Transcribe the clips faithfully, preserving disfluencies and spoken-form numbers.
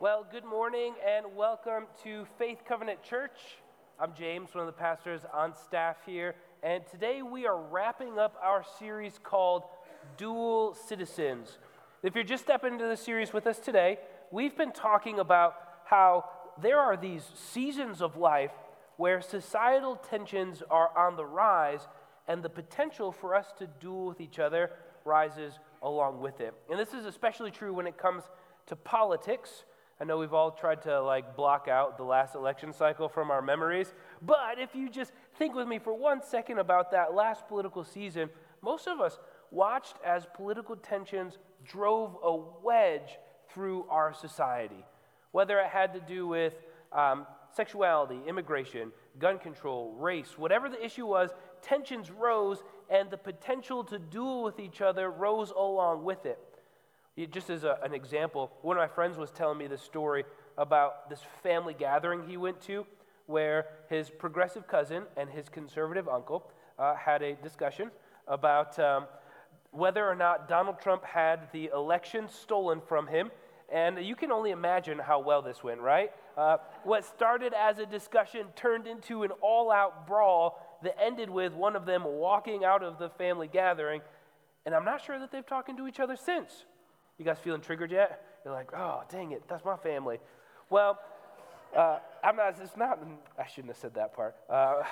Well, good morning and welcome to Faith Covenant Church. I'm James, one of the pastors on staff here, and today we are wrapping up our series called Dual Citizens. If you're just stepping into the series with us today, we've been talking about how there are these seasons of life where societal tensions are on the rise and the potential for us to duel with each other rises along with it. And this is especially true when it comes to politics. I know we've all tried to like block out the last election cycle from our memories, but if you just think with me for one second about that last political season, most of us watched as political tensions drove a wedge through our society. Whether it had to do with um, sexuality, immigration, gun control, race, whatever the issue was, tensions rose and the potential to duel with each other rose along with it. Just as a, an example, one of my friends was telling me this story about this family gathering he went to where his progressive cousin and his conservative uncle uh, had a discussion about um, whether or not Donald Trump had the election stolen from him. And you can only imagine how well this went, right? Uh, what started as a discussion turned into an all-out brawl that ended with one of them walking out of the family gathering. And I'm not sure that they've talked to each other since. You guys feeling triggered yet? You're like, oh, dang it, that's my family. Well, uh, I'm not, it's not, I shouldn't have said that part. Uh,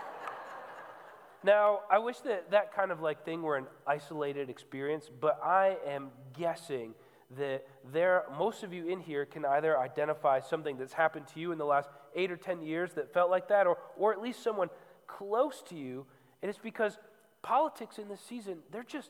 now, I wish that that kind of like thing were an isolated experience, but I am guessing that there, most of you in here can either identify something that's happened to you in the last eight or ten years that felt like that, or, or at least someone close to you, and it's because politics in this season, they're just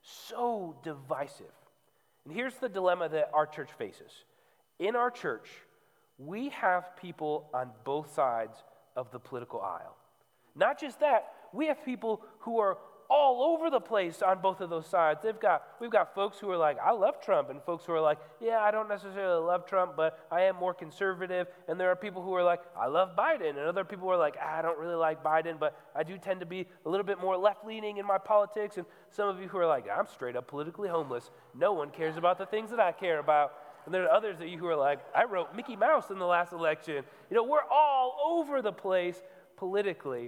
so divisive. And here's the dilemma that our church faces. In our church, we have people on both sides of the political aisle. Not just that, we have people who are all over the place on both of those sides. They've got, we've got folks who are like, I love Trump, and folks who are like, yeah, I don't necessarily love Trump, but I am more conservative. And there are people who are like, I love Biden, and other people who are like, I don't really like Biden, but I do tend to be a little bit more left-leaning in my politics. And some of you who are like, I'm straight up politically homeless. No one cares about the things that I care about. And there are others of you who are like, I wrote Mickey Mouse in the last election. You know, we're all over the place politically.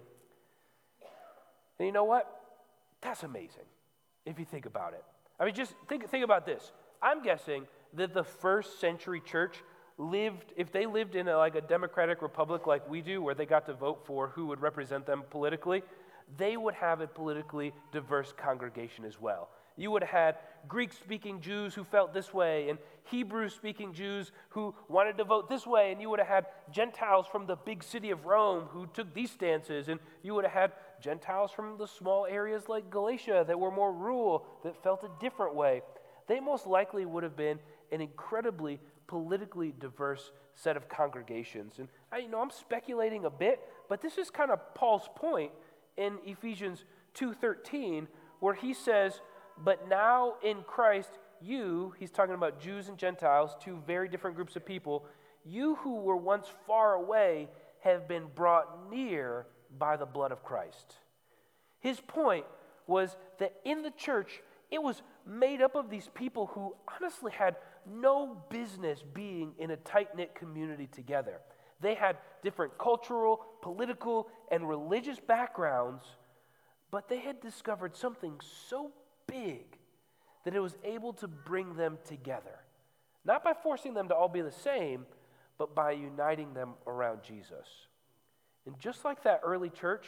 And you know what? That's amazing, if you think about it. I mean, just think think about this. I'm guessing that the first century church lived, if they lived in a, like a democratic republic like we do, where they got to vote for who would represent them politically, they would have a politically diverse congregation as well. You would have had Greek-speaking Jews who felt this way, and Hebrew-speaking Jews who wanted to vote this way, and you would have had Gentiles from the big city of Rome who took these stances, and you would have had Gentiles from the small areas like Galatia that were more rural, that felt a different way. They most likely would have been an incredibly politically diverse set of congregations. And I, you know, I'm speculating a bit, but this is kind of Paul's point in Ephesians two thirteen, where he says, but now in Christ, you, he's talking about Jews and Gentiles, two very different groups of people, you who were once far away have been brought near by the blood of Christ. His point was that in the church, it was made up of these people who honestly had no business being in a tight-knit community together. They had different cultural, political, and religious backgrounds, but they had discovered something so big that it was able to bring them together. Not by forcing them to all be the same, but by uniting them around Jesus. And just like that early church,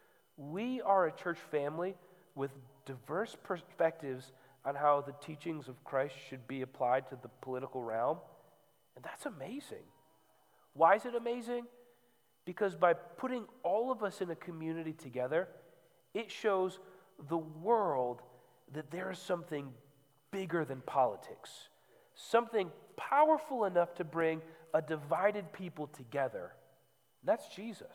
we are a church family with diverse perspectives on how the teachings of Christ should be applied to the political realm. And that's amazing. Why is it amazing? Because by putting all of us in a community together, it shows the world that there is something bigger than politics, something powerful enough to bring a divided people together. And that's Jesus.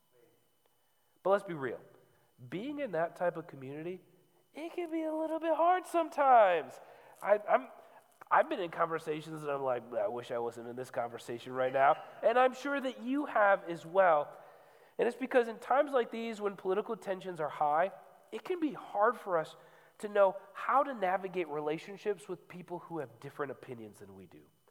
But let's be real. Being in that type of community, it can be a little bit hard sometimes. I, I'm, I've been in conversations and I'm like, I wish I wasn't in this conversation right now. And I'm sure that you have as well. And it's because in times like these, when political tensions are high, it can be hard for us to know how to navigate relationships with people who have different opinions than we do.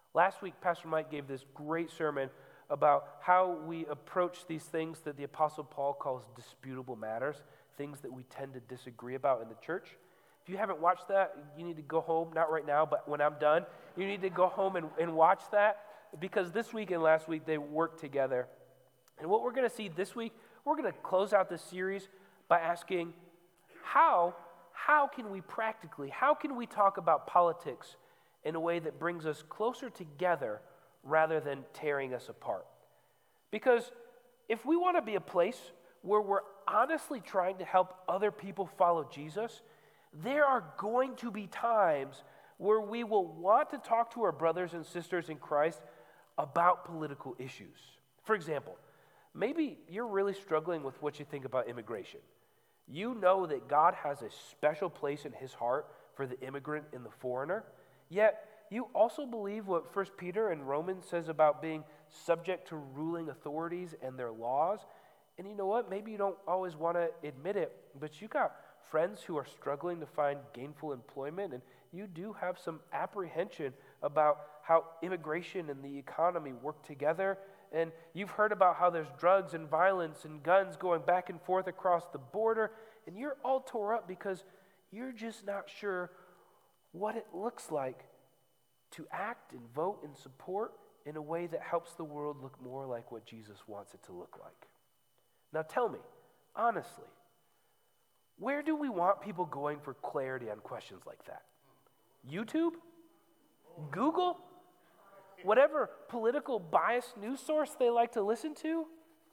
Last week, Pastor Mike gave this great sermon about how we approach these things that the Apostle Paul calls disputable matters, things that we tend to disagree about in the church. If you haven't watched that, you need to go home, not right now, but when I'm done, you need to go home and, and watch that, because this week and last week, they work together. And what we're going to see this week, we're going to close out this series by asking, how, how can we practically, how can we talk about politics in a way that brings us closer together rather than tearing us apart? Because if we want to be a place where we're honestly trying to help other people follow Jesus, there are going to be times where we will want to talk to our brothers and sisters in Christ about political issues. For example, maybe you're really struggling with what you think about immigration. You know that God has a special place in his heart for the immigrant and the foreigner, yet you also believe what First Peter and Romans says about being subject to ruling authorities and their laws. And you know what? Maybe you don't always want to admit it, but you got friends who are struggling to find gainful employment, and you do have some apprehension about how immigration and the economy work together. And you've heard about how there's drugs and violence and guns going back and forth across the border, and you're all tore up because you're just not sure what it looks like to act and vote and support in a way that helps the world look more like what Jesus wants it to look like. Now tell me, honestly, where do we want people going for clarity on questions like that? YouTube? Google? Whatever political biased news source they like to listen to?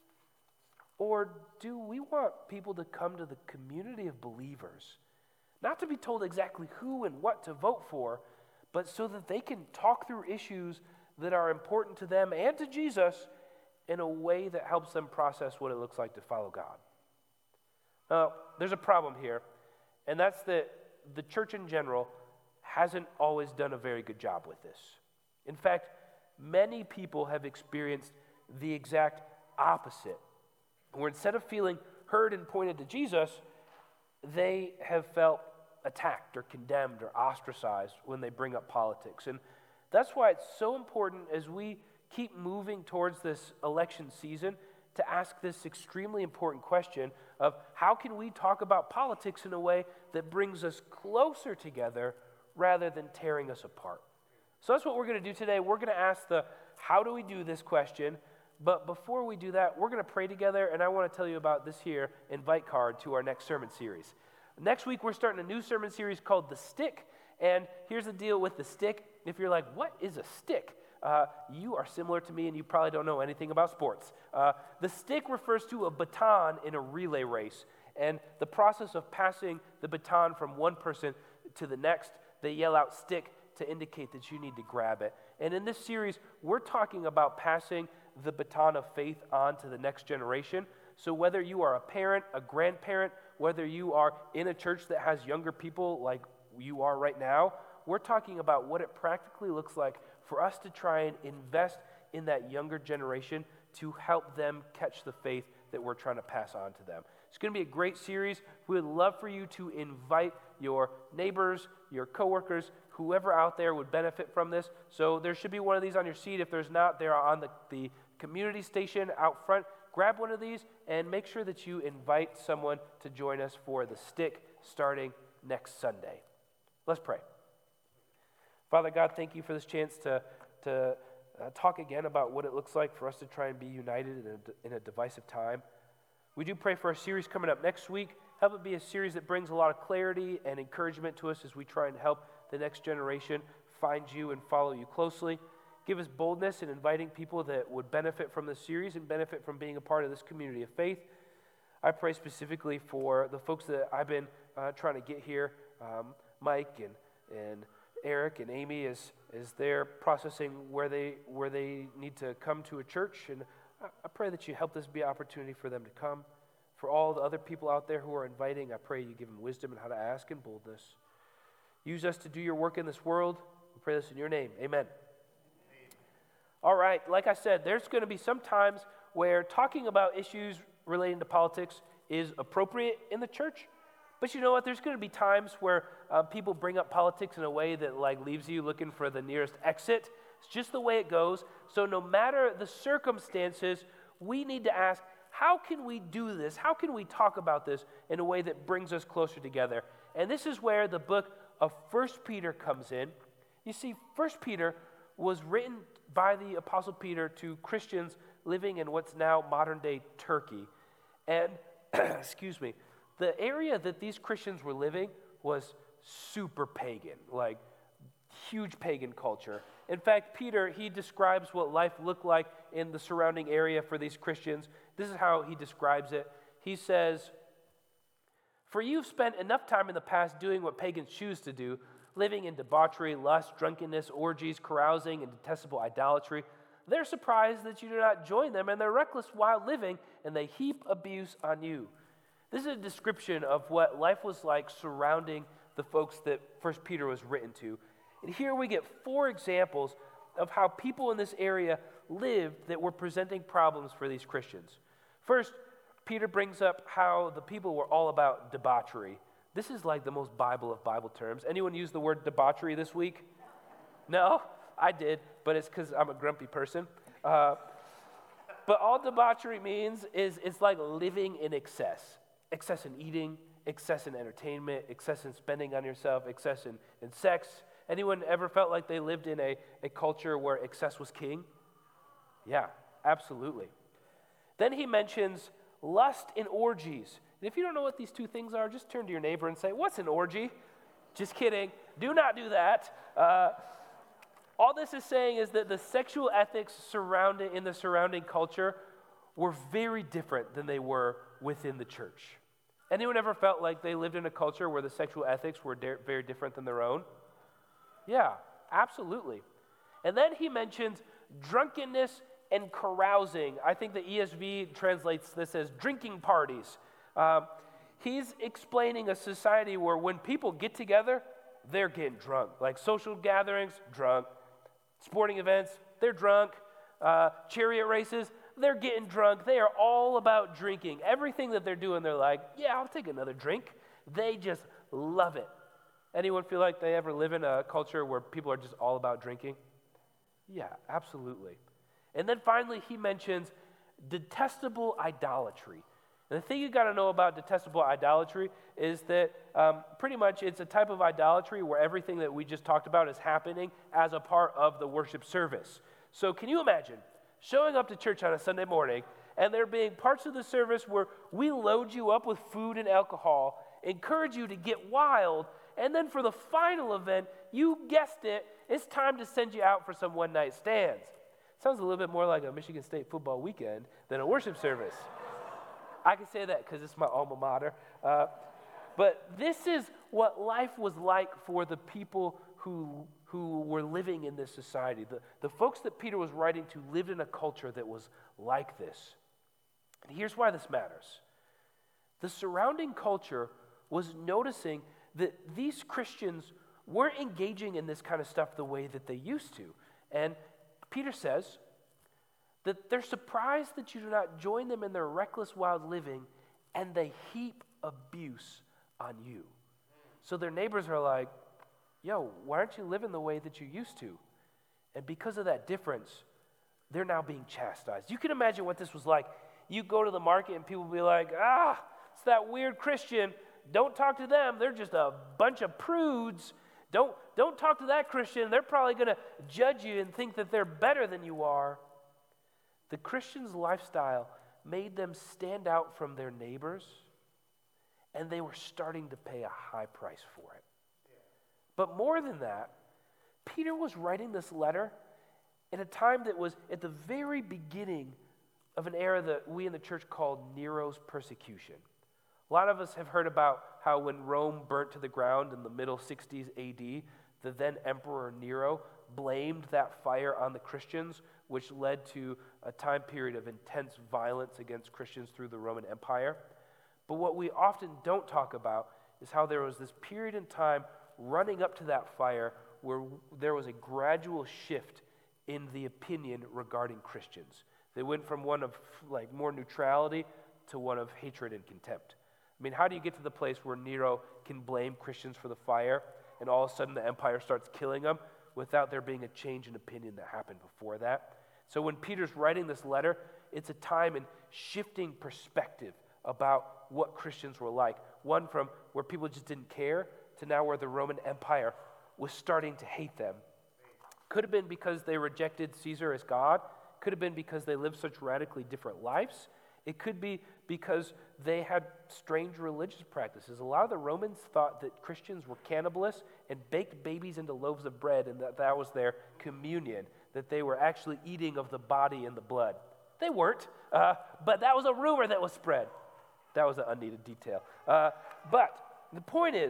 Or do we want people to come to the community of believers, not to be told exactly who and what to vote for, but so that they can talk through issues that are important to them and to Jesus in a way that helps them process what it looks like to follow God? Now, there's a problem here, and that's that the church in general hasn't always done a very good job with this. In fact, many people have experienced the exact opposite, where instead of feeling heard and pointed to Jesus, they have felt attacked or condemned or ostracized when they bring up politics. And that's why it's so important as we keep moving towards this election season to ask this extremely important question of how can we talk about politics in a way that brings us closer together rather than tearing us apart. So that's what we're going to do today. We're going to ask the how do we do this question, but before we do that, we're going to pray together, and I want to tell you about this here invite card to our next sermon series. Next week, we're starting a new sermon series called The Stick, and here's the deal with the stick. If you're like, what is a stick? Uh, you are similar to me, and you probably don't know anything about sports. Uh, the stick refers to a baton in a relay race, and the process of passing the baton from one person to the next, they yell out stick to indicate that you need to grab it. And in this series, we're talking about passing the baton of faith on to the next generation. So whether you are a parent, a grandparent, whether you are in a church that has younger people like you are right now, we're talking about what it practically looks like for us to try and invest in that younger generation to help them catch the faith that we're trying to pass on to them. It's going to be a great series. We would love for you to invite your neighbors, your coworkers, whoever out there would benefit from this. So there should be one of these on your seat. If there's not, they're on the, the community station out front. Grab one of these and make sure that you invite someone to join us for the stick starting next Sunday. Let's pray. Father God, thank you for this chance to, to uh, talk again about what it looks like for us to try and be united in a, in a divisive time. We do pray for a series coming up next week. Help it be a series that brings a lot of clarity and encouragement to us as we try and help the next generation find you and follow you closely. Give us boldness in inviting people that would benefit from this series and benefit from being a part of this community of faith. I pray specifically for the folks that I've been uh, trying to get here, um, Mike and and Eric and Amy, as as they're processing where they where they need to come to a church. And I, I pray that you help this be an opportunity for them to come. For all the other people out there who are inviting, I pray you give them wisdom in how to ask and boldness. Use us to do your work in this world. We pray this in your name. Amen. All right, like I said, there's going to be some times where talking about issues relating to politics is appropriate in the church. But you know what? There's going to be times where uh, people bring up politics in a way that like leaves you looking for the nearest exit It's just the way it goes. So no matter the circumstances, we need to ask, how can we do this? How can we talk about this in a way that brings us closer together? And this is where the book of First Peter comes in. You see, First Peter was written by the Apostle Peter to Christians living in what's now modern-day Turkey. And, excuse me, the area that these Christians were living was super pagan, like huge pagan culture. In fact, Peter, he describes what life looked like in the surrounding area for these Christians. This is how he describes it. He says, "For you've spent enough time in the past doing what pagans choose to do, living in debauchery, lust, drunkenness, orgies, carousing, and detestable idolatry. They're surprised that you do not join them in their reckless, wild living, and they heap abuse on you." This is a description of what life was like surrounding the folks that First Peter was written to. And here we get four examples of how people in this area lived that were presenting problems for these Christians. First, Peter brings up how the people were all about debauchery. This is like the most Bible of Bible terms. Anyone use the word debauchery this week? No? I did, but it's because I'm a grumpy person. Uh, but all debauchery means is it's like living in excess. Excess in eating, excess in entertainment, excess in spending on yourself, excess in, in sex. Anyone ever felt like they lived in a, a culture where excess was king? Yeah, absolutely. Then he mentions lust and orgies. And if you don't know what these two things are, just turn to your neighbor and say, "What's an orgy?" Just kidding. Do not do that. Uh, all this is saying is that the sexual ethics surrounding in the surrounding culture were very different than they were within the church. Anyone ever felt like they lived in a culture where the sexual ethics were de- very different than their own? Yeah, absolutely. And then he mentions drunkenness and carousing. I think the E S V translates this as drinking parties. Um, he's explaining a society where when people get together, they're getting drunk. Like social gatherings, drunk. Sporting events, they're drunk. Uh, chariot races, they're getting drunk. They are all about drinking. Everything that they're doing, they're like, yeah, I'll take another drink. They just love it. Anyone feel like they ever live in a culture where people are just all about drinking? Yeah, absolutely. And then finally, he mentions detestable idolatry. And the thing you got to know about detestable idolatry is that um, pretty much it's a type of idolatry where everything that we just talked about is happening as a part of the worship service. So can you imagine showing up to church on a Sunday morning and there being parts of the service where we load you up with food and alcohol, encourage you to get wild, and then for the final event, you guessed it, it's time to send you out for some one-night stands. Sounds a little bit more like a Michigan State football weekend than a worship service. I can say that because it's my alma mater. Uh, but this is what life was like for the people who, who were living in this society. The, the folks that Peter was writing to lived in a culture that was like this. And here's why this matters. The surrounding culture was noticing that these Christians weren't engaging in this kind of stuff the way that they used to. And Peter says that they're surprised that you do not join them in their reckless, wild living, and they heap abuse on you. So their neighbors are like, yo, why aren't you living the way that you used to? And because of that difference, they're now being chastised. You can imagine what this was like. You go to the market and people will be like, ah, it's that weird Christian. Don't talk to them. They're just a bunch of prudes. Don't, don't talk to that Christian. They're probably going to judge you and think that they're better than you are. The Christian's lifestyle made them stand out from their neighbors, and they were starting to pay a high price for it. But more than that, Peter was writing this letter in a time that was at the very beginning of an era that we in the church called Nero's persecution. A lot of us have heard about how when Rome burnt to the ground in the middle sixties A D, the then Emperor Nero blamed that fire on the Christians, which led to a time period of intense violence against Christians through the Roman Empire. But what we often don't talk about is how there was this period in time running up to that fire where there was a gradual shift in the opinion regarding Christians. They went from one of like more neutrality to one of hatred and contempt. I mean, how do you get to the place where Nero can blame Christians for the fire and all of a sudden the empire starts killing them? without there being a change in opinion that happened before that. So when Peter's writing this letter, it's a time in shifting perspective about what Christians were like. One from where people just didn't care to now where the Roman Empire was starting to hate them. Could have been because they rejected Caesar as God. Could have been because they lived such radically different lives. It could be because they had strange religious practices. A lot of the Romans thought that Christians were cannibalists and baked babies into loaves of bread, and that that was their communion, that they were actually eating of the body and the blood. They weren't, uh, but that was a rumor that was spread. That was an unneeded detail. Uh, but the point is,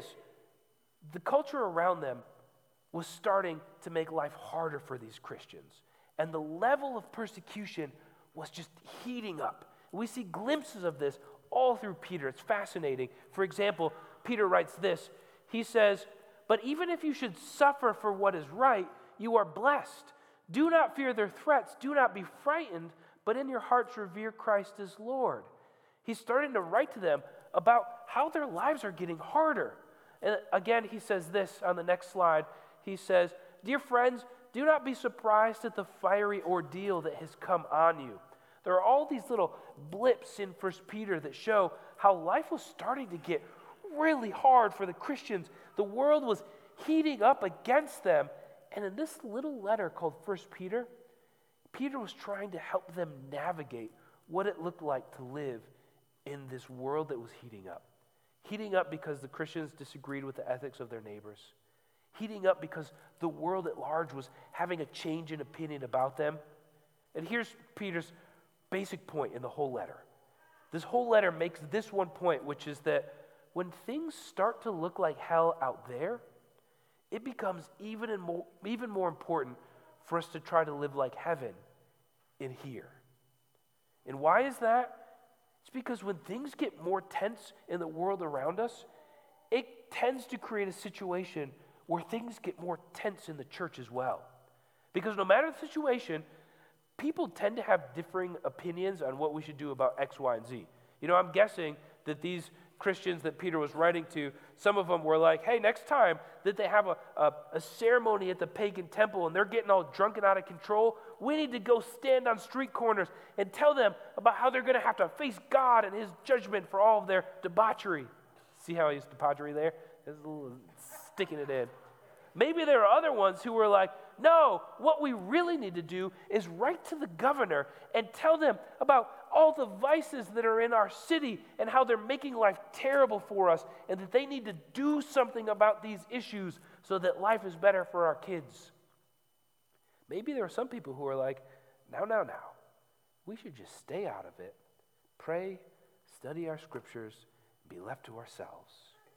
the culture around them was starting to make life harder for these Christians. And the level of persecution was just heating up. We see glimpses of this all through Peter. It's fascinating. For example, Peter writes this. He says, "But even if you should suffer for what is right, you are blessed. Do not fear their threats. Do not be frightened, but in your hearts revere Christ as Lord." He's starting to write to them about how their lives are getting harder. And again, he says this on the next slide. He says, "Dear friends, do not be surprised at the fiery ordeal that has come on you." There are all these little blips in First Peter that show how life was starting to get really hard for the Christians. The world was heating up against them. And in this little letter called First Peter, Peter was trying to help them navigate what it looked like to live in this world that was heating up. Heating up because the Christians disagreed with the ethics of their neighbors. Heating up because the world at large was having a change in opinion about them. And here's Peter's basic point in the whole letter. This whole letter makes this one point, which is that when things start to look like hell out there, it becomes even, and more, even more important for us to try to live like heaven in here. And why is that? It's because when things get more tense in the world around us, it tends to create a situation where things get more tense in the church as well. Because no matter the situation, people tend to have differing opinions on what we should do about X, Y, and Z. You know, I'm guessing that these Christians that Peter was writing to, some of them were like, hey, next time that they have a, a, a ceremony at the pagan temple and they're getting all drunk and out of control, we need to go stand on street corners and tell them about how they're going to have to face God and his judgment for all of their debauchery. See how I used debauchery there? It's a little sticking it in. Maybe there are other ones who were like, no, what we really need to do is write to the governor and tell them about all the vices that are in our city and how they're making life terrible for us and that they need to do something about these issues so that life is better for our kids. Maybe there are some people who are like, now, now, now, we should just stay out of it, pray, study our scriptures, and be left to ourselves.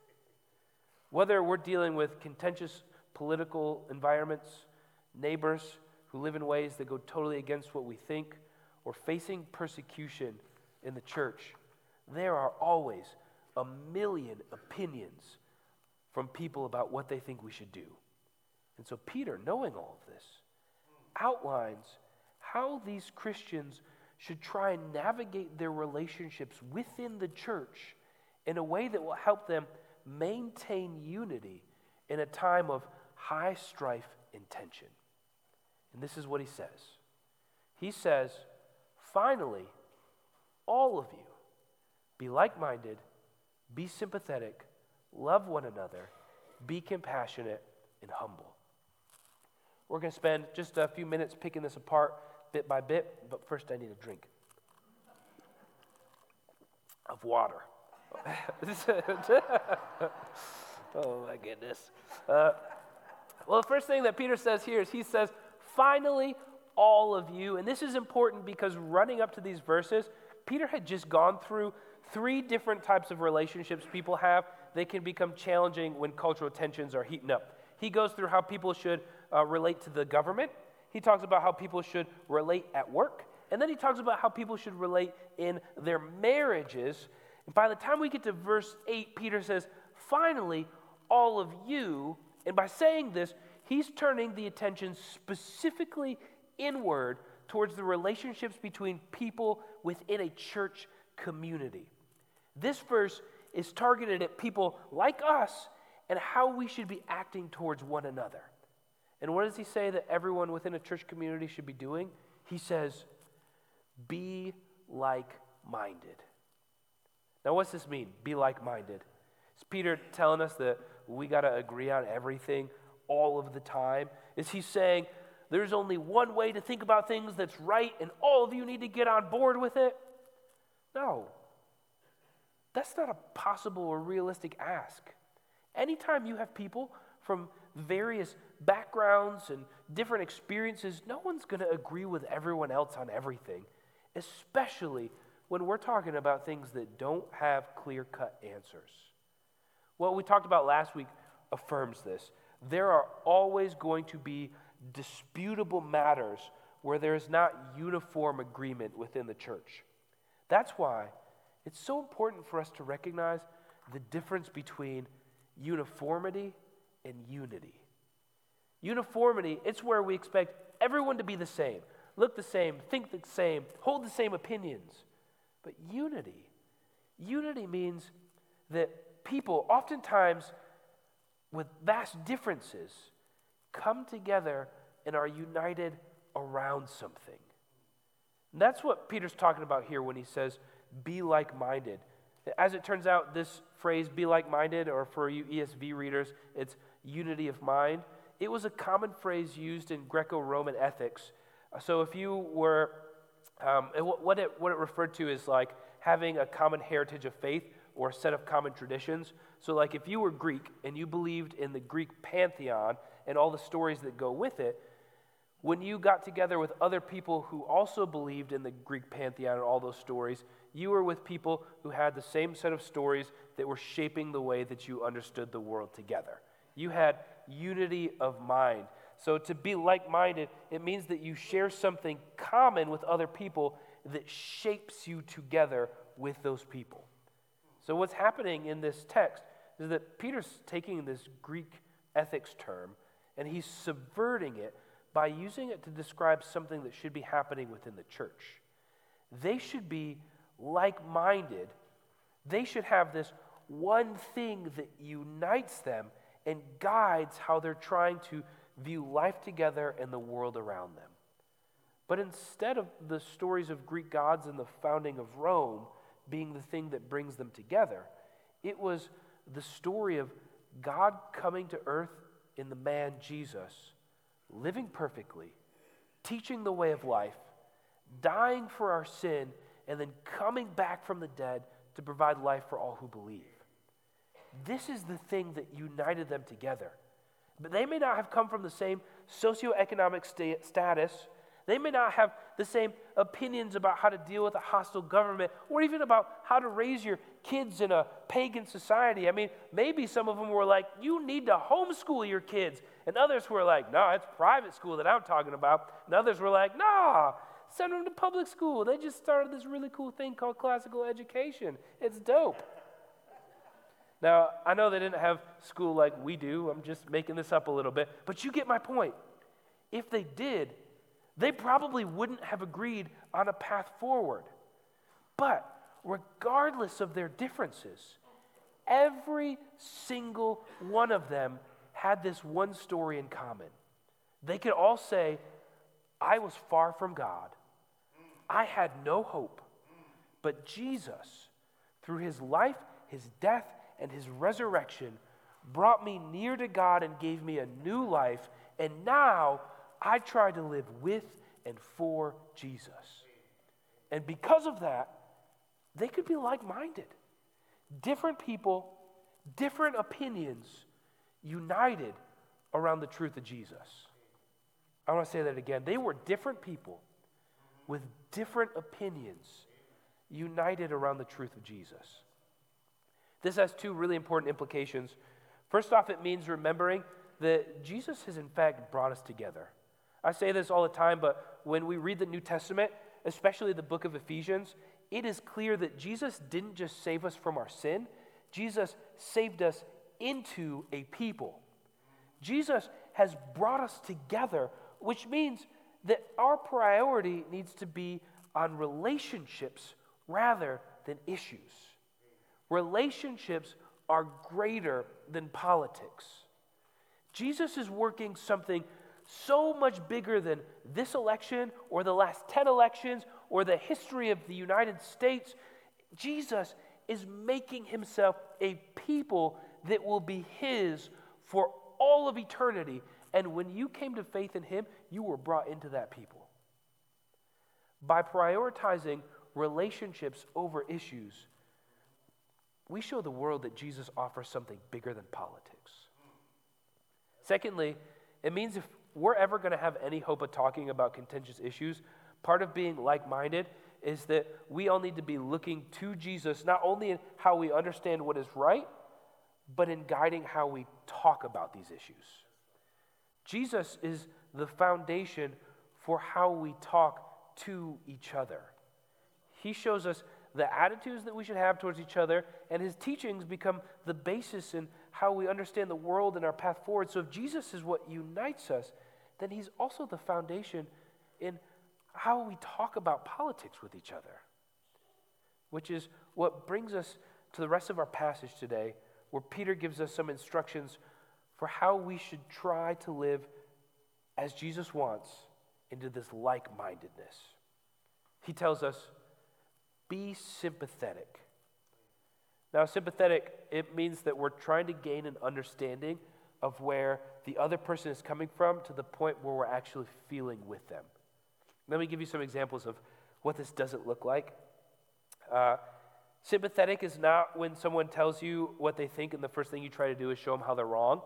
Whether we're dealing with contentious political environments, neighbors who live in ways that go totally against what we think, or facing persecution in the church, there are always a million opinions from people about what they think we should do. And so Peter, knowing all of this, outlines how these Christians should try and navigate their relationships within the church in a way that will help them maintain unity in a time of high strife and tension. And this is what he says. He says, finally, all of you, be like-minded, be sympathetic, love one another, be compassionate and humble. We're going to spend just a few minutes picking this apart bit by bit, but first I need a drink of water. Oh my goodness. Uh, well, the first thing that Peter says here is he says, finally, all of you. And this is important because running up to these verses, Peter had just gone through three different types of relationships people have that can become challenging when cultural tensions are heating up. He goes through how people should uh, relate to the government. He talks about how people should relate at work. And then he talks about how people should relate in their marriages. And by the time we get to verse eight, Peter says, finally, all of you. And by saying this, he's turning the attention specifically inward towards the relationships between people within a church community. This verse is targeted at people like us and how we should be acting towards one another. And what does he say that everyone within a church community should be doing? He says, be like-minded. Now, what's this mean? Be like-minded. Is Peter telling us that we got to agree on everything all of the time? Is he saying there's only one way to think about things that's right and all of you need to get on board with it? No. That's not a possible or realistic ask. Anytime you have people from various backgrounds and different experiences, no one's going to agree with everyone else on everything, especially when we're talking about things that don't have clear-cut answers. What we talked about last week affirms this. There are always going to be disputable matters where there is not uniform agreement within the church. That's why it's so important for us to recognize the difference between uniformity and unity. Uniformity, it's where we expect everyone to be the same, look the same, think the same, hold the same opinions. But unity, unity means that people, oftentimes with vast differences, come together and are united around something. And that's what Peter's talking about here when he says, be like-minded. As it turns out, this phrase, be like-minded, or for you E S V readers, it's unity of mind. It was a common phrase used in Greco-Roman ethics. So if you were, um, what it, what it referred to is like having a common heritage of faith or a set of common traditions. So like if you were Greek and you believed in the Greek pantheon and all the stories that go with it, when you got together with other people who also believed in the Greek pantheon and all those stories, you were with people who had the same set of stories that were shaping the way that you understood the world together. You had unity of mind. So to be like-minded, it means that you share something common with other people that shapes you together with those people. So what's happening in this text is that Peter's taking this Greek ethics term and he's subverting it by using it to describe something that should be happening within the church. They should be like-minded. They should have this one thing that unites them and guides how they're trying to view life together and the world around them. But instead of the stories of Greek gods and the founding of Rome being the thing that brings them together, it was the story of God coming to earth in the man Jesus, living perfectly, teaching the way of life, dying for our sin, and then coming back from the dead to provide life for all who believe. This is the thing that united them together. But they may not have come from the same socioeconomic sta- status. They may not have the same opinions about how to deal with a hostile government or even about how to raise your kids in a pagan society. I mean, maybe some of them were like, you need to homeschool your kids. And others were like, no, it's private school that I'm talking about. And others were like, no, send them to public school. They just started this really cool thing called classical education. It's dope. Now, I know they didn't have school like we do. I'm just making this up a little bit. But you get my point. If they did, they probably wouldn't have agreed on a path forward. But regardless of their differences, every single one of them had this one story in common. They could all say, I was far from God. I had no hope. But Jesus, through his life, his death, and his resurrection, brought me near to God and gave me a new life. And now I try to live with and for Jesus. And because of that, they could be like-minded. Different people, different opinions, united around the truth of Jesus. I want to say that again. They were different people with different opinions, united around the truth of Jesus. This has two really important implications. First off, it means remembering that Jesus has in fact brought us together. I say this all the time, but when we read the New Testament, especially the book of Ephesians, it is clear that Jesus didn't just save us from our sin. Jesus saved us into a people. Jesus has brought us together, which means that our priority needs to be on relationships rather than issues. Relationships are greater than politics. Jesus is working something so much bigger than this election or the last ten elections or the history of the United States. Jesus is making himself a people that will be his for all of eternity. And when you came to faith in him, you were brought into that people. By prioritizing relationships over issues, we show the world that Jesus offers something bigger than politics. Secondly, it means if we're ever going to have any hope of talking about contentious issues, part of being like-minded is that we all need to be looking to Jesus, not only in how we understand what is right, but in guiding how we talk about these issues. Jesus is the foundation for how we talk to each other. He shows us the attitudes that we should have towards each other, and his teachings become the basis in how we understand the world and our path forward. So if Jesus is what unites us, then he's also the foundation in how we talk about politics with each other, which is what brings us to the rest of our passage today, where Peter gives us some instructions for how we should try to live as Jesus wants into this like-mindedness. He tells us, be sympathetic. Now, sympathetic, it means that we're trying to gain an understanding of where the other person is coming from to the point where we're actually feeling with them. Let me give you some examples of what this doesn't look like. Uh, sympathetic is not when someone tells you what they think and the first thing you try to do is show them how they're wrong.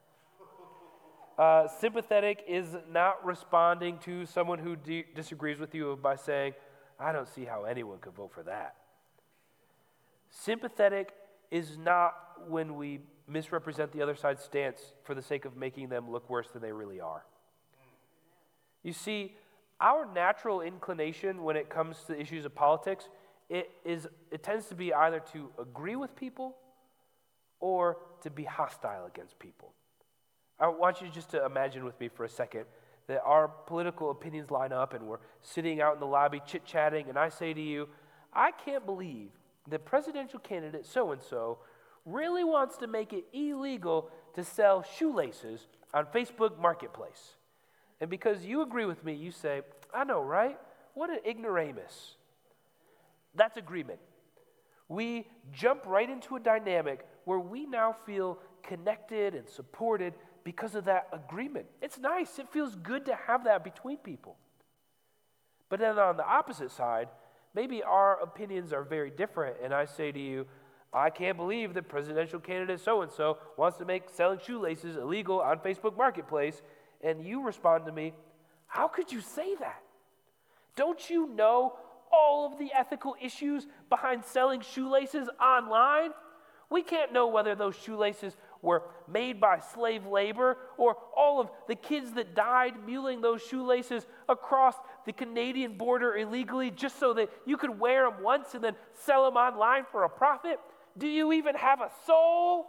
Uh, sympathetic is not responding to someone who de- disagrees with you by saying, I don't see how anyone could vote for that. Sympathetic is not when we misrepresent the other side's stance for the sake of making them look worse than they really are. You see, our natural inclination when it comes to issues of politics, it is it tends to be either to agree with people or to be hostile against people. I want you just to imagine with me for a second that our political opinions line up and we're sitting out in the lobby chit-chatting, and I say to you, I can't believe that presidential candidate so-and-so really wants to make it illegal to sell shoelaces on Facebook Marketplace. And because you agree with me, you say, I know, right? What an ignoramus. That's agreement. We jump right into a dynamic where we now feel connected and supported because of that agreement. It's nice. It feels good to have that between people. But then on the opposite side, maybe our opinions are very different, and I say to you, I can't believe that presidential candidate so-and-so wants to make selling shoelaces illegal on Facebook Marketplace, and you respond to me, how could you say that? Don't you know all of the ethical issues behind selling shoelaces online? We can't know whether those shoelaces were made by slave labor or all of the kids that died muling those shoelaces across the Canadian border illegally just so that you could wear them once and then sell them online for a profit. Do you even have a soul?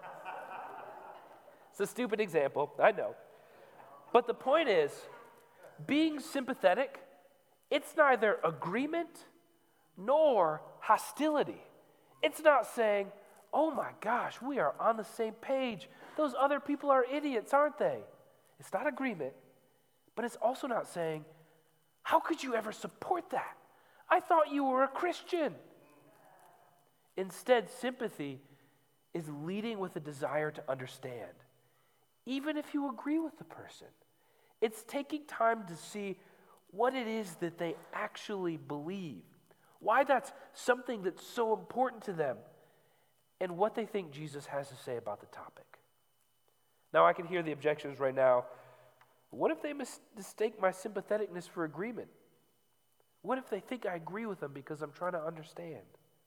It's a stupid example, I know. But the point is, being sympathetic, it's neither agreement nor hostility. It's not saying, oh my gosh, we are on the same page. Those other people are idiots, aren't they? It's not agreement, but it's also not saying, how could you ever support that? I thought you were a Christian. Instead, sympathy is leading with a desire to understand, even if you agree with the person. It's taking time to see what it is that they actually believe, why that's something that's so important to them, and what they think Jesus has to say about the topic. Now, I can hear the objections right now. What if they mis- mistake my sympatheticness for agreement? What if they think I agree with them because I'm trying to understand?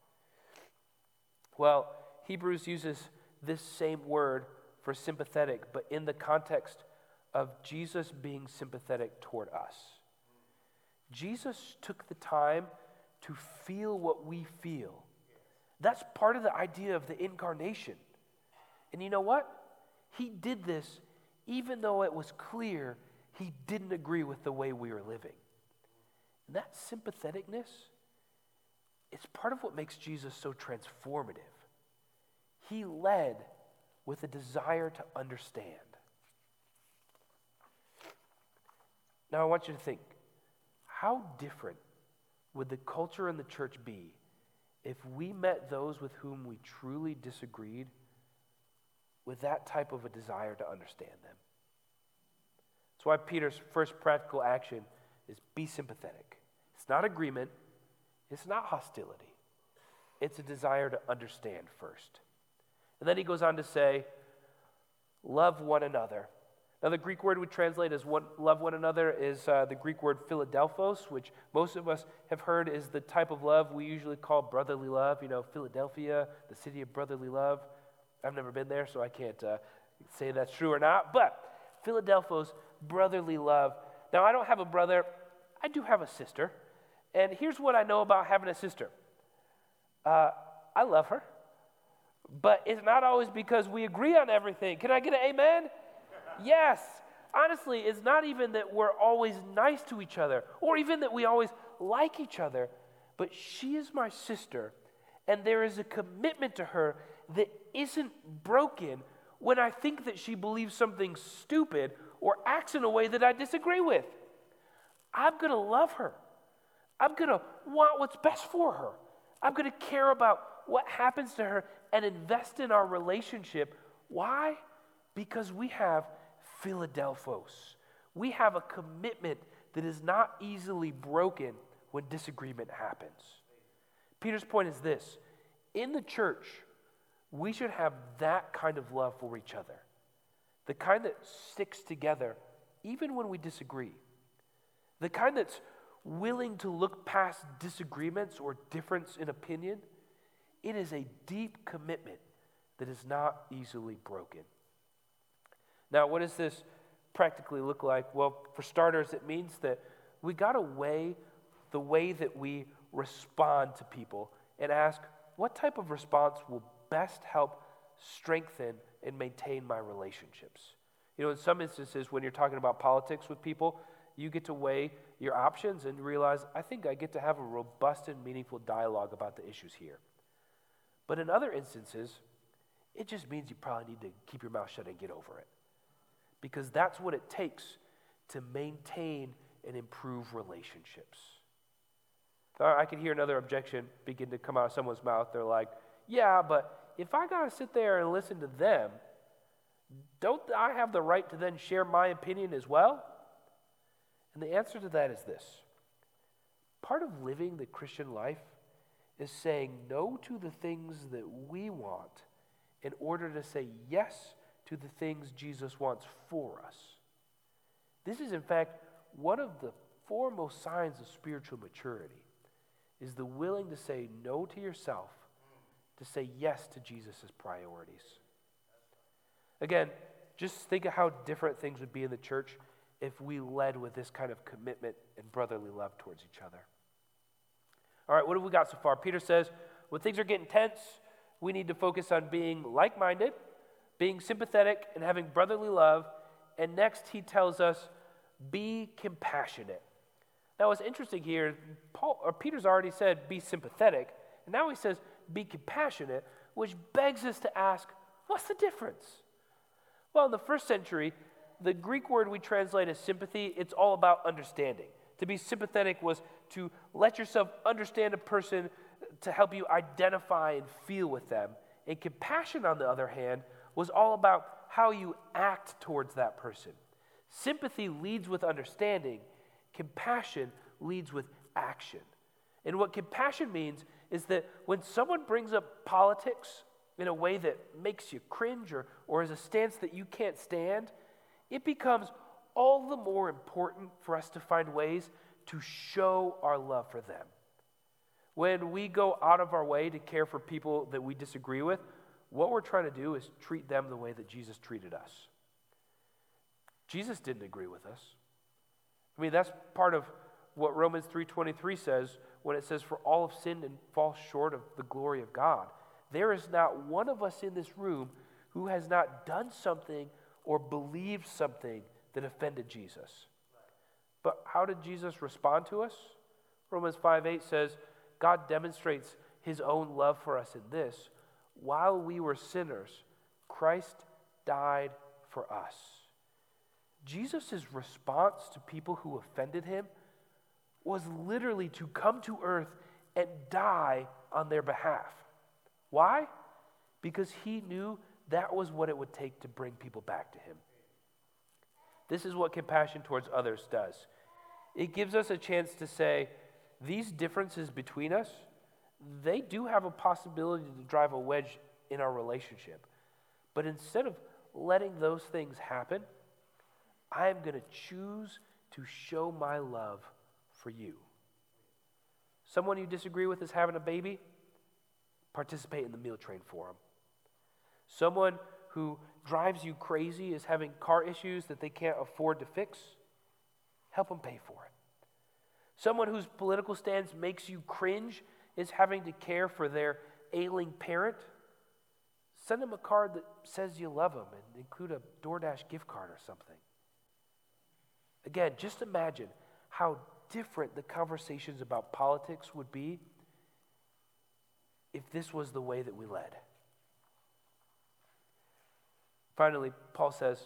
Well, Hebrews uses this same word for sympathetic, but in the context of Jesus being sympathetic toward us. Jesus took the time to feel what we feel. That's part of the idea of the incarnation. And you know what? He did this even though it was clear he didn't agree with the way we were living. And that sympatheticness, it's part of what makes Jesus so transformative. He led with a desire to understand. Now I want you to think, how different would the culture in the church be if we met those with whom we truly disagreed with that type of a desire to understand them? That's why Peter's first practical action is be sympathetic. It's not agreement. It's not hostility. It's a desire to understand first. And then he goes on to say, love one another. Now the Greek word we translate as one, love one another is uh, the Greek word Philadelphos, which most of us have heard is the type of love we usually call brotherly love. You know, Philadelphia, the city of brotherly love. I've never been there, so I can't uh, say that's true or not. But Philadelphos, brotherly love. Now I don't have a brother. I do have a sister. And here's what I know about having a sister. Uh, I love her. But it's not always because we agree on everything. Can I get an amen? Yes. Honestly, it's not even that we're always nice to each other or even that we always like each other, but she is my sister, and there is a commitment to her that isn't broken when I think that she believes something stupid or acts in a way that I disagree with. I'm going to love her. I'm going to want what's best for her. I'm going to care about what happens to her and invest in our relationship. Why? Because we have Philadelphos. We have a commitment that is not easily broken when disagreement happens. Peter's point is this: in the church, we should have that kind of love for each other, the kind that sticks together even when we disagree, the kind that's willing to look past disagreements or difference in opinion. It is a deep commitment that is not easily broken. Now, what does this practically look like? Well, for starters, it means that we got to weigh the way that we respond to people and ask, what type of response will best help strengthen and maintain my relationships? You know, in some instances, when you're talking about politics with people, you get to weigh your options and realize, I think I get to have a robust and meaningful dialogue about the issues here. But in other instances, it just means you probably need to keep your mouth shut and get over it. Because that's what it takes to maintain and improve relationships. I can hear another objection begin to come out of someone's mouth. They're like, yeah, but if I got to sit there and listen to them, don't I have the right to then share my opinion as well? And the answer to that is this: part of living the Christian life is saying no to the things that we want in order to say yes to the things Jesus wants for us. This is, in fact, one of the foremost signs of spiritual maturity, is the willing to say no to yourself, to say yes to Jesus' priorities. Again, just think of how different things would be in the church if we led with this kind of commitment and brotherly love towards each other. All right, what have we got so far? Peter says, when things are getting tense, we need to focus on being like-minded, being sympathetic, and having brotherly love. And next, he tells us, be compassionate. Now, what's interesting here, Paul, or Peter's already said, be sympathetic. And now he says, be compassionate, which begs us to ask, what's the difference? Well, in the first century, the Greek word we translate as sympathy, it's all about understanding. To be sympathetic was to let yourself understand a person to help you identify and feel with them. And compassion, on the other hand, was all about how you act towards that person. Sympathy leads with understanding. Compassion leads with action. And what compassion means is that when someone brings up politics in a way that makes you cringe or, or is a stance that you can't stand, it becomes all the more important for us to find ways to show our love for them. When we go out of our way to care for people that we disagree with, what we're trying to do is treat them the way that Jesus treated us. Jesus didn't agree with us. I mean, that's part of what Romans three twenty-three says when it says, for all have sinned and fall short of the glory of God. There is not one of us in this room who has not done something or believed something that offended Jesus. But how did Jesus respond to us? Romans five eight says, God demonstrates his own love for us in this: while we were sinners, Christ died for us. Jesus' response to people who offended him was literally to come to earth and die on their behalf. Why? Because he knew that was what it would take to bring people back to him. This is what compassion towards others does. It gives us a chance to say, these differences between us, they do have a possibility to drive a wedge in our relationship. But instead of letting those things happen, I am going to choose to show my love for you. Someone you disagree with is having a baby, participate in the meal train for them. Someone who drives you crazy is having car issues that they can't afford to fix, help them pay for it. Someone whose political stance makes you cringe is having to care for their ailing parent. Send them a card that says you love them and include a DoorDash gift card or something. Again, just imagine how different the conversations about politics would be if this was the way that we led. Finally, Paul says,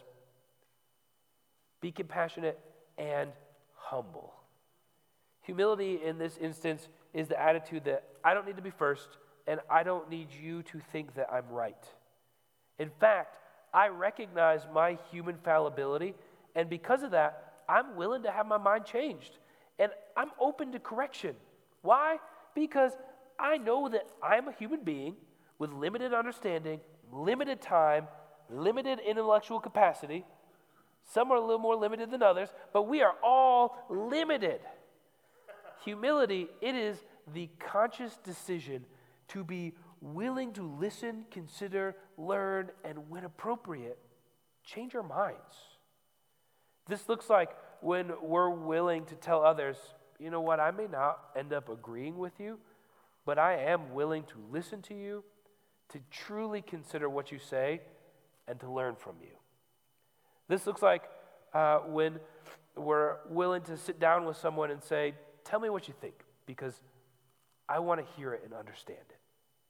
be compassionate and humble. Humility in this instance is the attitude that I don't need to be first, and I don't need you to think that I'm right. In fact, I recognize my human fallibility, and because of that, I'm willing to have my mind changed. And I'm open to correction. Why? Because I know that I'm a human being with limited understanding, limited time, limited intellectual capacity. Some are a little more limited than others, but we are all limited. Humility, it is the conscious decision to be willing to listen, consider, learn, and when appropriate, change our minds. This looks like when we're willing to tell others, you know what, I may not end up agreeing with you, but I am willing to listen to you, to truly consider what you say, and to learn from you. This looks like uh, when we're willing to sit down with someone and say, tell me what you think, because I want to hear it and understand it.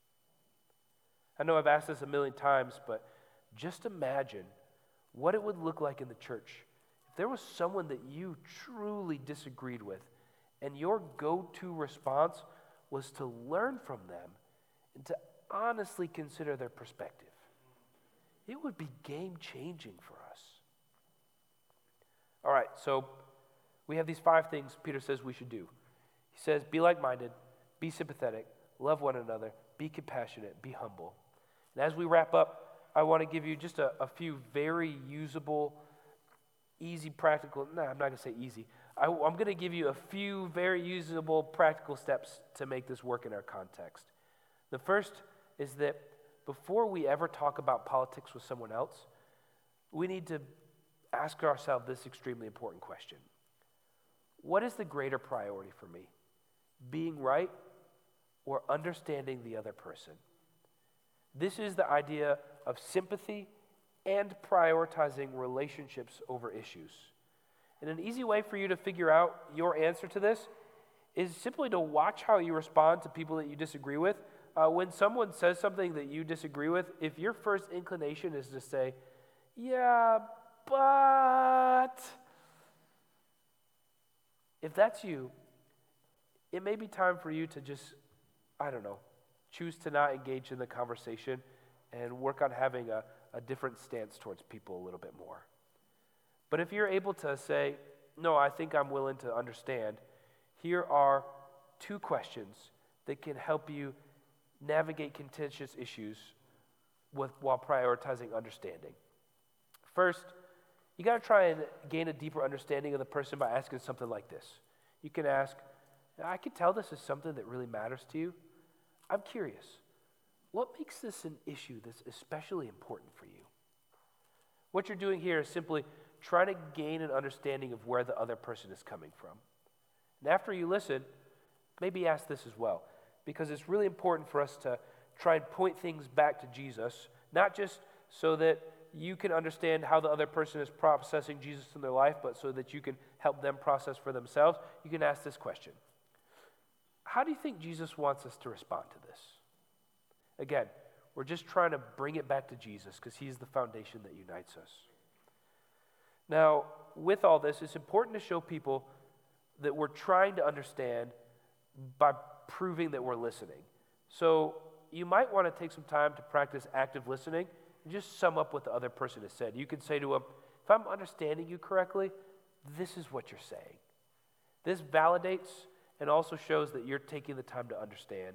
I know I've asked this a million times, but just imagine what it would look like in the church if there was someone that you truly disagreed with, and your go-to response was to learn from them and to honestly consider their perspective. It would be game-changing for us. All right, so we have these five things Peter says we should do. He says, be like-minded, be sympathetic, love one another, be compassionate, be humble. And as we wrap up, I want to give you just a, a few very usable, easy, practical, no, I'm not going to say easy. I, I'm going to give you a few very usable, practical steps to make this work in our context. The first is that before we ever talk about politics with someone else, we need to ask ourselves this extremely important question. What is the greater priority for me? Being right or understanding the other person? This is the idea of sympathy and prioritizing relationships over issues. And an easy way for you to figure out your answer to this is simply to watch how you respond to people that you disagree with. Uh, when someone says something that you disagree with, if your first inclination is to say, yeah, but... if that's you, it may be time for you to just, I don't know, choose to not engage in the conversation and work on having a, a different stance towards people a little bit more. But if you're able to say, no, I think I'm willing to understand, here are two questions that can help you navigate contentious issues with, while prioritizing understanding. First, you got to try and gain a deeper understanding of the person by asking something like this. You can ask, I can tell this is something that really matters to you. I'm curious, what makes this an issue that's especially important for you? What you're doing here is simply trying to gain an understanding of where the other person is coming from. And after you listen, maybe ask this as well, because it's really important for us to try and point things back to Jesus, not just so that you can understand how the other person is processing Jesus in their life, but so that you can help them process for themselves. You can ask this question. How do you think Jesus wants us to respond to this? Again, we're just trying to bring it back to Jesus because he's the foundation that unites us. Now, with all this, it's important to show people that we're trying to understand by proving that we're listening. So you might want to take some time to practice active listening and just sum up what the other person has said. You can say to them, if I'm understanding you correctly, this is what you're saying. This validates and also shows that you're taking the time to understand.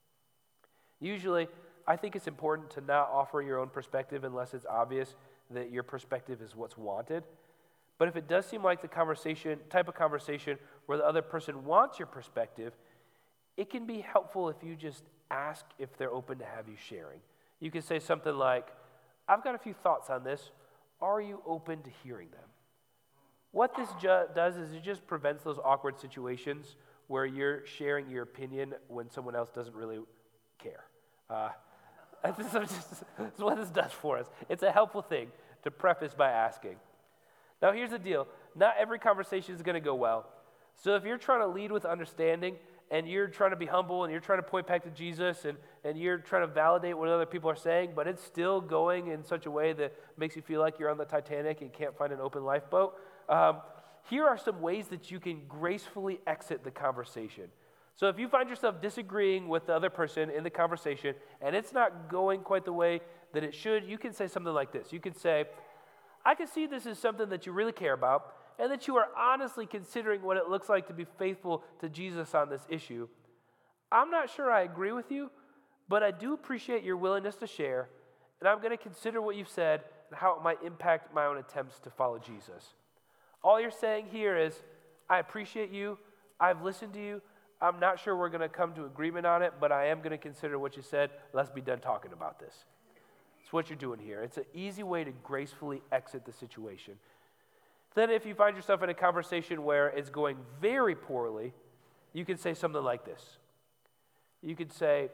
Usually, I think it's important to not offer your own perspective unless it's obvious that your perspective is what's wanted. But if it does seem like the conversation, type of conversation where the other person wants your perspective, it can be helpful if you just ask if they're open to have you sharing. You can say something like, I've got a few thoughts on this. Are you open to hearing them? What this ju- does is it just prevents those awkward situations where you're sharing your opinion when someone else doesn't really care. Uh, this, is just, this is what this does for us. It's a helpful thing to preface by asking. Now here's the deal. Not every conversation is going to go well. So if you're trying to lead with understanding and you're trying to be humble and you're trying to point back to Jesus and, and you're trying to validate what other people are saying, but it's still going in such a way that makes you feel like you're on the Titanic and can't find an open lifeboat, um, here are some ways that you can gracefully exit the conversation. So if you find yourself disagreeing with the other person in the conversation and it's not going quite the way that it should, you can say something like this. You can say, I can see this is something that you really care about and that you are honestly considering what it looks like to be faithful to Jesus on this issue. I'm not sure I agree with you, but I do appreciate your willingness to share, and I'm going to consider what you've said and how it might impact my own attempts to follow Jesus. All you're saying here is, I appreciate you, I've listened to you, I'm not sure we're going to come to agreement on it, but I am going to consider what you said. Let's be done talking about this. It's what you're doing here. It's an easy way to gracefully exit the situation. Then if you find yourself in a conversation where it's going very poorly, you can say something like this. You could say,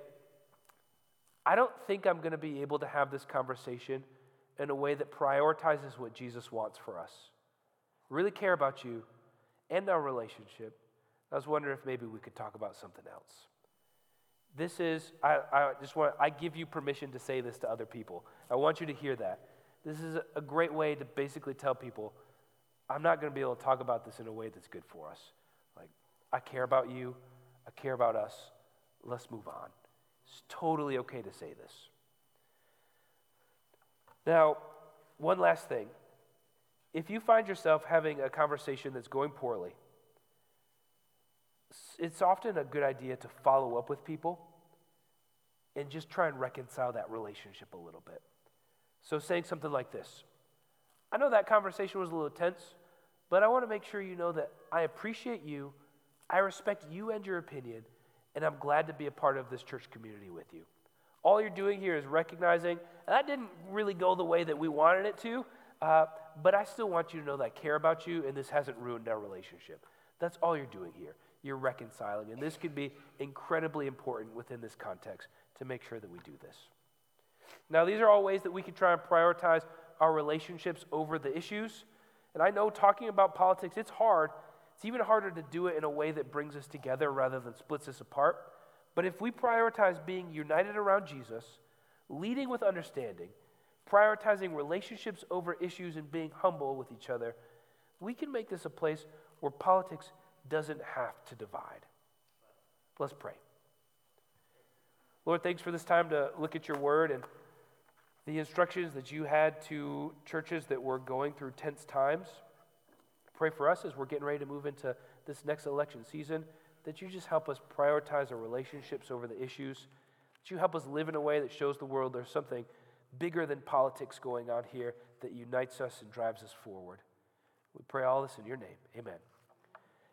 I don't think I'm going to be able to have this conversation in a way that prioritizes what Jesus wants for us. I really care about you and our relationship. I was wondering if maybe we could talk about something else. This is, I, I just want, I give you permission to say this to other people. I want you to hear that. This is a great way to basically tell people, I'm not going to be able to talk about this in a way that's good for us. Like, I care about you. I care about us. Let's move on. It's totally okay to say this. Now, one last thing. If you find yourself having a conversation that's going poorly, it's often a good idea to follow up with people and just try and reconcile that relationship a little bit. So saying something like this, I know that conversation was a little tense, but I want to make sure you know that I appreciate you, I respect you and your opinion, and I'm glad to be a part of this church community with you. All you're doing here is recognizing, and that didn't really go the way that we wanted it to, uh, but I still want you to know that I care about you and this hasn't ruined our relationship. That's all you're doing here. You're reconciling, and this can be incredibly important within this context to make sure that we do this. Now, these are all ways that we can try and prioritize our relationships over the issues. And I know talking about politics, it's hard. It's even harder to do it in a way that brings us together rather than splits us apart. But if we prioritize being united around Jesus, leading with understanding, prioritizing relationships over issues and being humble with each other, we can make this a place where politics doesn't have to divide. Let's pray. Lord, thanks for this time to look at your word and the instructions that you had to churches that were going through tense times. Pray for us as we're getting ready to move into this next election season, that you just help us prioritize our relationships over the issues, that you help us live in a way that shows the world there's something bigger than politics going on here that unites us and drives us forward. We pray all this in your name. Amen.